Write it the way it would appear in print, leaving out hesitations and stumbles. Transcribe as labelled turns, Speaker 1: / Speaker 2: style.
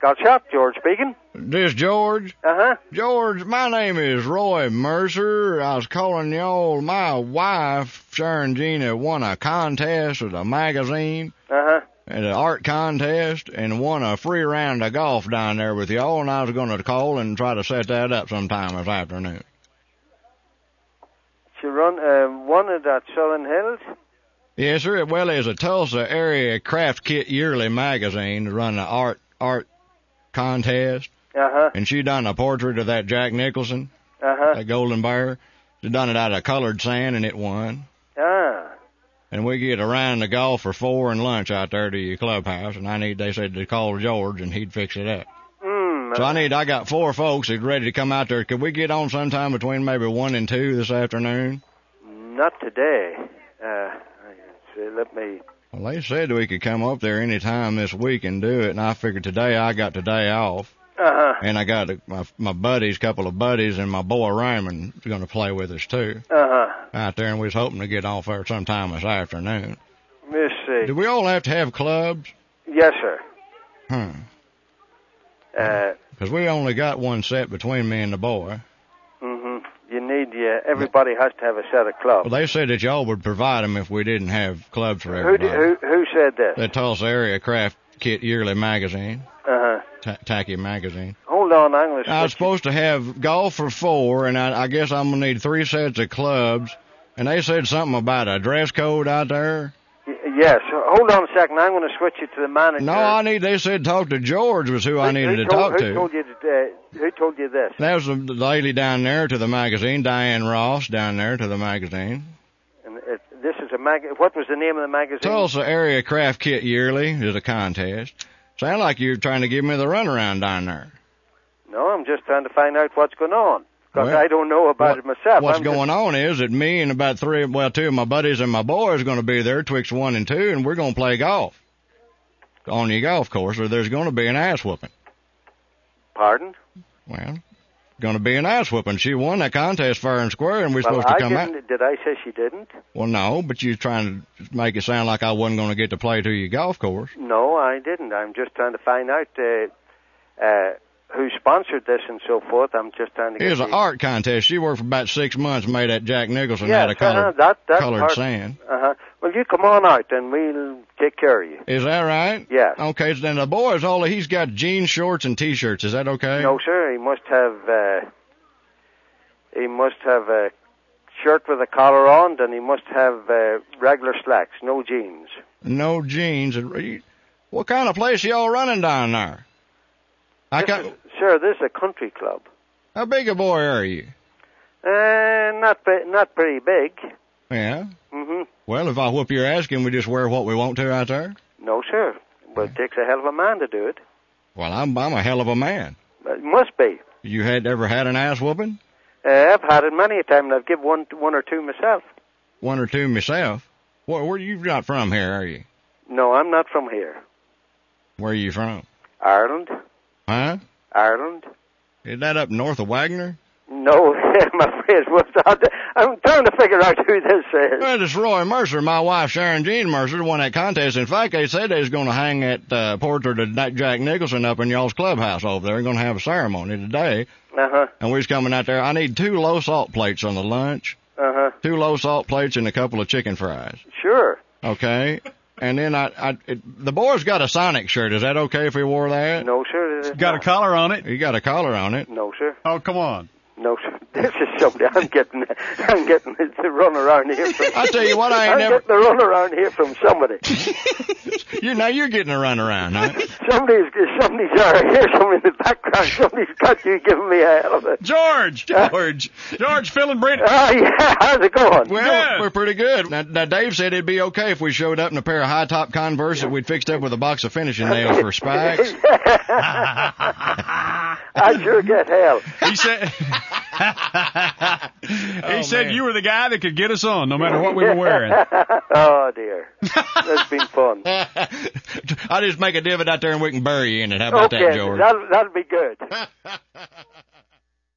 Speaker 1: Got shot, George speaking.
Speaker 2: This George?
Speaker 1: Uh-huh.
Speaker 2: George, my name is Roy Mercer. I was calling y'all. My wife, Sharon Gina, won a contest with a magazine.
Speaker 1: Uh-huh.
Speaker 2: And an art contest, and won a free round of golf down there with y'all, and I was going to call and try to set that up sometime this afternoon.
Speaker 1: She run one at that Southern Hills?
Speaker 2: Yes, sir. Well, there's a Tulsa area craft kit yearly magazine to run an art contest.
Speaker 1: Uh-huh.
Speaker 2: And she done a portrait of that Jack Nicholson,
Speaker 1: Uh-huh.
Speaker 2: that golden bear. She done it out of colored sand, and it won.
Speaker 1: Ah.
Speaker 2: And we get a round of golf for 4 and lunch out there to your clubhouse, and they said to call George, and he'd fix it up. So I got 4 folks that's ready to come out there. Could we get on sometime between maybe 1 and 2 this afternoon?
Speaker 1: Not today. Let me...
Speaker 2: Well, they said we could come up there any time this week and do it, and I figured today I got the day off.
Speaker 1: Uh-huh.
Speaker 2: And I got my buddies, couple of buddies, and my boy Raymond is going to play with us, too.
Speaker 1: Uh-huh.
Speaker 2: Out there, and we was hoping to get off there sometime this afternoon.
Speaker 1: Let's see.
Speaker 2: Do we all have to have clubs?
Speaker 1: Yes, sir.
Speaker 2: Because we only got one set between me and the boy.
Speaker 1: Mm-hmm. You need, everybody has to have a set of clubs.
Speaker 2: Well, they said that y'all would provide them if we didn't have clubs for everybody.
Speaker 1: Who said this?
Speaker 2: The Tulsa Area Craft Kit Yearly Magazine.
Speaker 1: Uh-huh.
Speaker 2: Tacky Magazine.
Speaker 1: Hold on, I'm going to...
Speaker 2: I was supposed to have golf for 4, and I guess I'm going to need 3 sets of clubs. And they said something about a dress code out there.
Speaker 1: Yes. Hold on a second. I'm going to switch you to the manager.
Speaker 2: No, they said talk to George was who I needed to talk to.
Speaker 1: Who told you this?
Speaker 2: That was the lady down there to the magazine, Diane Ross, down there to the magazine.
Speaker 1: And this is a what was the name of the magazine?
Speaker 2: Tulsa Area Craft Kit Yearly is a contest. Sound like you're trying to give me the runaround down there.
Speaker 1: No, I'm just trying to find out what's going on. Because I don't know about it myself.
Speaker 2: What's going on is that me and about 2 of my buddies and my boys are going to be there, twixt 1 and 2, and we're going to play golf on your golf course, or there's going to be an ass whooping.
Speaker 1: Pardon?
Speaker 2: Well, going to be an ass whooping. She won that contest fair and square, and we're supposed to come out.
Speaker 1: Did I say she didn't?
Speaker 2: Well, no, but you're trying to make it sound like I wasn't going to get to play to your golf course.
Speaker 1: No, I didn't. I'm just trying to find out who sponsored this and so forth. I'm just trying to get...
Speaker 2: It was an art contest. She worked for about 6 months, made that Jack Nicholson out of colored sand.
Speaker 1: Uh-huh. Well, you come on out, and we'll take care of you.
Speaker 2: Is that right?
Speaker 1: Yeah.
Speaker 2: Okay, so then the boy's he's got jeans, shorts, and T-shirts. Is that okay?
Speaker 1: No, sir. He must have a shirt with a collar on, and he must have regular slacks, no jeans.
Speaker 2: No jeans. What kind of place y'all running down there?
Speaker 1: Sir, this is a country club.
Speaker 2: How big a boy are you?
Speaker 1: Not pretty big.
Speaker 2: Yeah?
Speaker 1: Mm-hmm.
Speaker 2: Well, if I whoop your ass, can we just wear what we want to out there?
Speaker 1: No, sir. But it takes a hell of a man to do it.
Speaker 2: Well, I'm a hell of a man.
Speaker 1: It must be.
Speaker 2: You ever had an ass whooping?
Speaker 1: I've had it many a time, and I've given one or two myself.
Speaker 2: 1 or 2 myself? Where you not from here, are you?
Speaker 1: No, I'm not from here.
Speaker 2: Where are you from?
Speaker 1: Ireland.
Speaker 2: Huh?
Speaker 1: Ireland.
Speaker 2: Is that up north of Wagner?
Speaker 1: No, I'm afraid. I'm trying to figure out who this is.
Speaker 2: Well, it's Roy Mercer. My wife, Sharon Jean Mercer, won that contest. In fact, they said they was going to hang that portrait of Jack Nicholson up in y'all's clubhouse over there. They're going to have a ceremony today.
Speaker 1: Uh-huh.
Speaker 2: And we was coming out there. I need 2 low salt plates on the lunch.
Speaker 1: Uh-huh.
Speaker 2: 2 low salt plates and a couple of chicken fries.
Speaker 1: Sure.
Speaker 2: Okay. And then the boy's got a Sonic shirt. Is that okay if we wore that?
Speaker 1: No, sir.
Speaker 3: It's got a collar on it?
Speaker 2: You got a collar on it.
Speaker 1: No, sir.
Speaker 3: Oh, come on.
Speaker 1: No, sir. This is something I'm getting to run around here from.
Speaker 2: I tell you what,
Speaker 1: I'm getting to run around here from somebody.
Speaker 2: You're getting a run around, huh?
Speaker 1: Somebody's I hear somebody in the background. Somebody's got you giving me a hell of a...
Speaker 3: George, Phil and Brent.
Speaker 1: Yeah, how's it going?
Speaker 2: Well, we're pretty good. Now, Dave said it'd be okay if we showed up in a pair of high-top Converse that we'd fixed up with a box of finishing nails for spikes.
Speaker 1: I sure get hell.
Speaker 3: He said... He said you were the guy that could get us on, no matter what we were wearing.
Speaker 1: Oh, dear. That's been fun.
Speaker 2: I'll just make a divot out there and we can bury you in it. How about that, George?
Speaker 1: That'll be good.